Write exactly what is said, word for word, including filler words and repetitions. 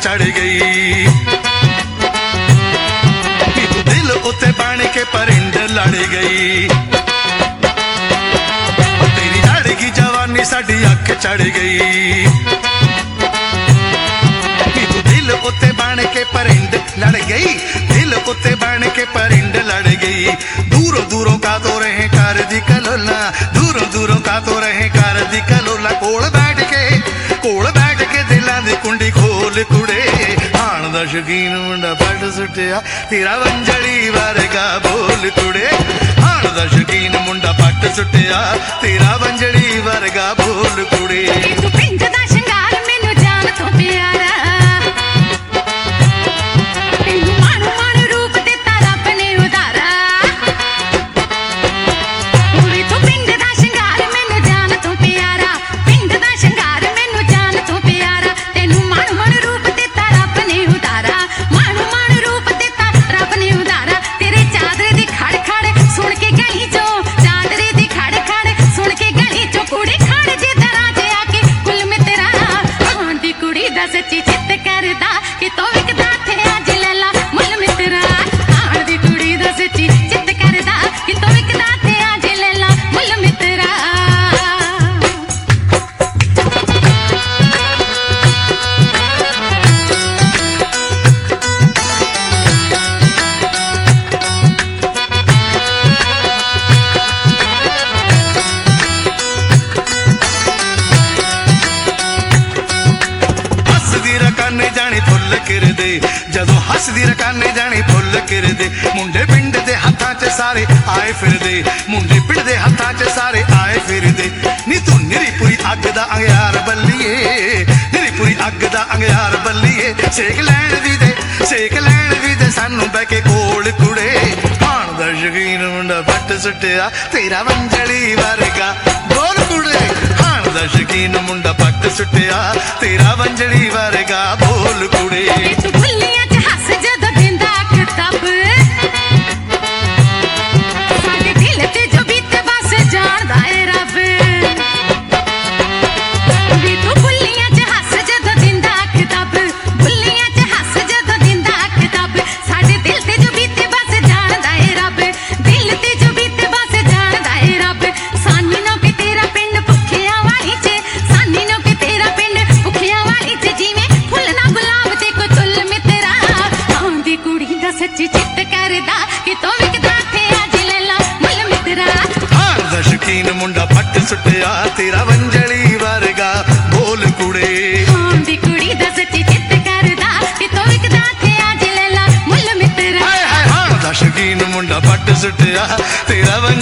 चढ़ गई। नी तू दिल उत्ते बन के परिंद लड़ गई। तेरी लड़गी जवानी साडी अख चढ़ गई। नी तू दिल उत्ते बन के परिंद लड़ गई। दिल उत्ते बन के परिंद लड़ गई। दूरों दूरों का तो रहे कर दी कलोला। दूरों दूरों का तो रहे कर दी कलोला। कोल बैठ के कोल बैठ के दिलां दी कुंडी खोल कुड़े। हाण दा शकीन मुंडा पट सुटिया तेरा वंजली वर्गा बोल कुड़े। हाण दा शकीन मुंडा पट सुटिया तेरा वंजली वर्गा बोल कुड़े। तू पिंड दा शंगार मैनू जान तो प्यारा। तेनू माणू माणू रूप दिता रब ने उधारा। कुड़ी तू पिंड दा शंगार मैनू जान तो प्यारा। पिंड दा शंगार मैनू जान तो प्यारा। तेनू माणू माणू रूप दिता रब ने उधारा। माणू माणू रूप दिता रब ने उधारा। तेरे चादरे दी खड़ खड़ सुन के गली चो। चादरे दी खड़ खड़ सुन के गली चो। कुड़ी खड़ जे दराजे आके कुल मित्रा। हां दी कुड़ी दा सच्ची चित करदा कि तो विकदा थे अज लैला मुल मित्रा। हां दी कुड़ी दा सच्ची चित करदा कि तो विकदा थे अज लैला मुल मित्रा। हसदी रकाने जानी फुल किरदे। जदों हसदी रकाने जानी फुल किरदे। मुंडे पिंड दे हत्थां च सारे आए फिरदे। मुंडे पिंड दे हत्थां च सारे आए फिरदे। नी तू निरी पूरी अग दा अंगियार बल्लीए। निरी पूरी अग दा अंगियार बल्लीए। सेक लैण वी दे सेक लैण वी दे सानू बह के कोल कुड़े। हाण दा शकीन मुंडा पट सुटिया तेरा वंजली वर्गा बोल कुड़े। हाण दा शकीन मुंडा पट सुटिया तेरा वंजली वर्गा बोल कुड़े। तू भुल्लियां च हस जदों दिंदा किताब। साडे दिल ते जो बीते बस जाणदा ए रब। वी तू भुल्लियां च हस जदों दिंदा किताब। भुल्लियां च हस जदों दिंदा किताब। साडे दिल ते जो बीते बस जाणदा ए रब। दिल ते जो बीते बस जाणदा ए रब। सानी नो के तेरा पिंड भुखिया वाली च। सानी नो के तेरा पिंड भुखिया वाली च। जिवें फुੱਲ ना गुलाब ते कोई तुल मित्रा। हां दी कुड़ी दा सच्ची चित करदा कि तो विकदा थे अज लैला मुल मित्रा। हाण दा शकीन मुंडा पट सुटिया तेरा वंजली वर्गा बोल कुड़े। हां दी कुड़ी दा सच्ची चित करदा कि तो विकदा थे अज लैला मुल मित्रा। हाय हाय हाण दा शकीन मुंडा पट सुटिया तेरा